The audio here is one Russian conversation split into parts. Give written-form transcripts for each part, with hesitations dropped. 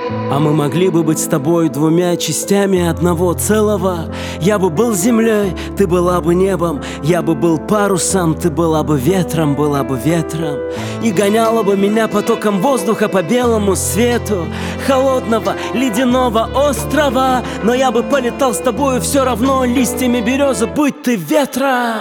А мы могли бы быть с тобой двумя частями одного целого. Я бы был землей, ты была бы небом. Я бы был парусом, ты была бы ветром, была бы ветром. И гоняла бы меня потоком воздуха по белому свету холодного ледяного острова. Но я бы полетал с тобою все равно листьями березы, будь ты ветра.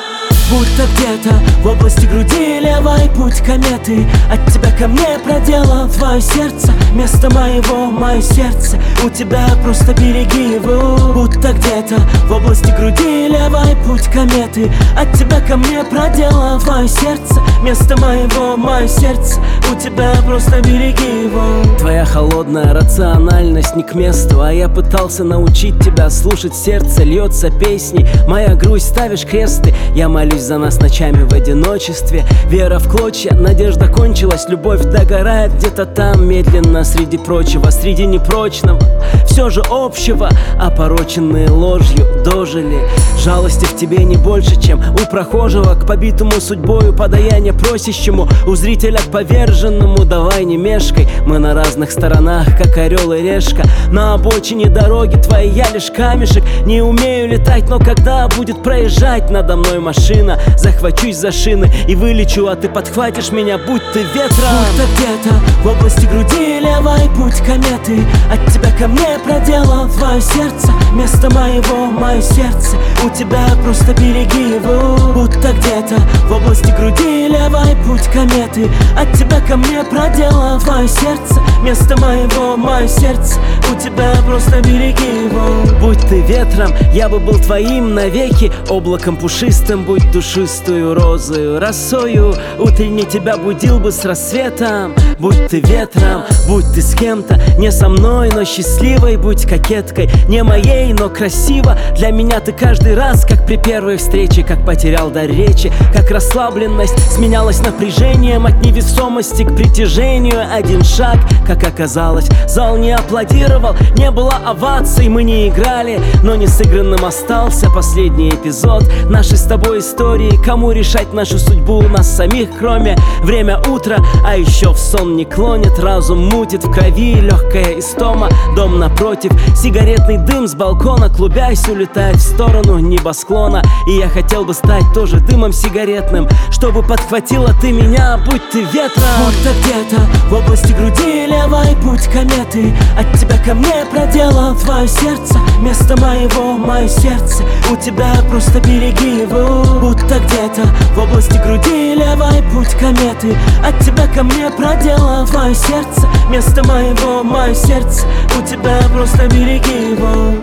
Будто где-то в области груди левой путь кометы. От тебя ко мне проделал твое сердце, место моего, мое сердце. У тебя просто береги его. Будто где-то в области груди левой путь кометы. От тебя ко мне проделал твое сердце, место моего, мое сердце. У тебя просто береги его. Твоя холодная рациональность не к месту, а я пытался научить тебя слушать сердце. Льется песней моя грусть, ставишь кресты. Я молюсь за нас ночами в одиночестве. Вера в клочья, надежда кончилась. Любовь догорает где-то там медленно. Среди прочего, среди непрочного, все же общего, опороченные ложью дожили. Жалости в тебе не больше, чем у прохожего к побитому судьбою подаяние просящему, у зрителя к поверженному. Давай не мешкай, мы на разных сторонах, как орел и решка. На обочине дороги твоей я лишь камешек. Не умею летать, но когда будет проезжать надо мной машина, захвачусь за шины и вылечу, а ты подхватишь меня, будь ты ветром. Будто где-то в области груди левой путь кометы. От тебя ко мне проделал твое сердце, место моего, мое сердце. У тебя просто береги его. Будто где-то в области груди левой путь кометы. От тебя ко мне проделал твое сердце, место моего, мое сердце. У тебя просто береги его. Будь ты ветром, я бы был твоим навеки. Облаком пушистым, будь душистую розою, росою. Утренне тебя будил бы с рассветом. Будь ты ветром, будь ты с кем-то, не со мной, но счастливой. Будь кокеткой, не моей, но красиво. Для меня ты каждый раз, как при первой встрече. Как потерял дар речи, как расслабленность сменялась напряжением. От невесомости к притяжению один шаг, как оказалось. Зал не аплодировал, не было оваций. Мы не играли, но не сыгранным остался последний эпизод нашей с тобой истории. Кому решать нашу судьбу, нас самих, кроме время утра. А еще в сон не клонит, разум мутит, в крови легкая истома. Дом напротив, сигаретный дым с балкона, клубясь, улетает в сторону небосклона. И я хотел бы стать тоже дымом сигаретным, чтобы подхватила ты меня, будь ты ветром. Будто где-то в области груди левой путь кометы. От тебя ко мне проделал твое сердце, место моего, мое сердце. У тебя просто береги его. Будто где-то в области груди левой путь кометы. От тебя ко мне проделал твое сердце, место моего, мое сердце. У тебя просто береги его.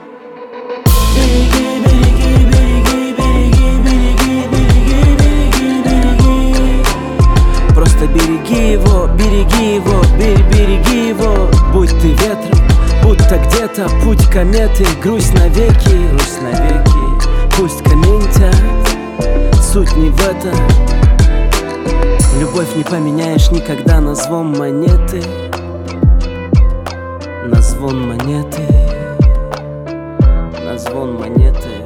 Береги, береги, береги, береги, береги, береги, береги, береги. Просто береги его, береги его, береги его. Будь ты ветром, будто где-то путь кометы. Грусть навеки, грусть навеки. Пусть комментят, суть не в этом. Любовь не поменяешь никогда на звон монеты. На звон монеты. На звон монеты.